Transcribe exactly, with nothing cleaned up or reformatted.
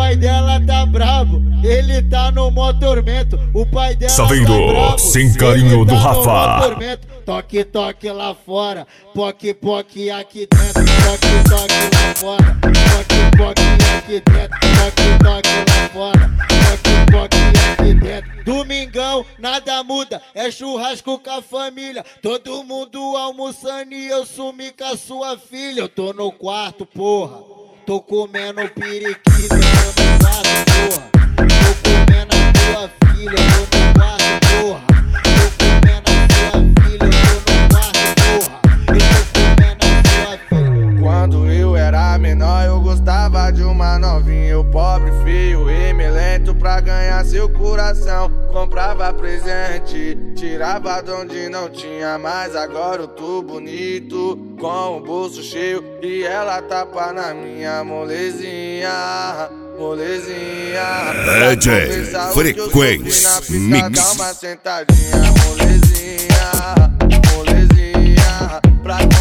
pai dela tá brabo, ele tá no mó tormento. O pai dela Tá vendo? tá brabo, Sem carinho ele do tá Rafa. no mó tormento. Toque, toque lá fora, poque, poque aqui dentro. Toque, toque lá fora, poque, poque aqui dentro. Toque, toque lá fora, poque, poque aqui dentro. Domingão, nada muda, é churrasco com a família. Todo mundo almoçando e eu sumi com a sua filha. Eu tô no quarto, porra, tô comendo periquito. Eu tô no quarto, porra, tô comendo a tua filha. Eu tô no quarto, porra, tô comendo a tua filha. Eu tô no quarto, porra, eu tô comendo a tua filha. Quando eu era menor eu gostava de uma novinha. Eu pobre, feio e melento pra ganhar seu coração. Comprava presente, tirava de onde não tinha mais. Agora eu tô bonito, com o bolso cheio e ela tapa na minha molezinha, molezinha. D J Frequência Mix. Dá uma sentadinha, molezinha, molezinha. Pra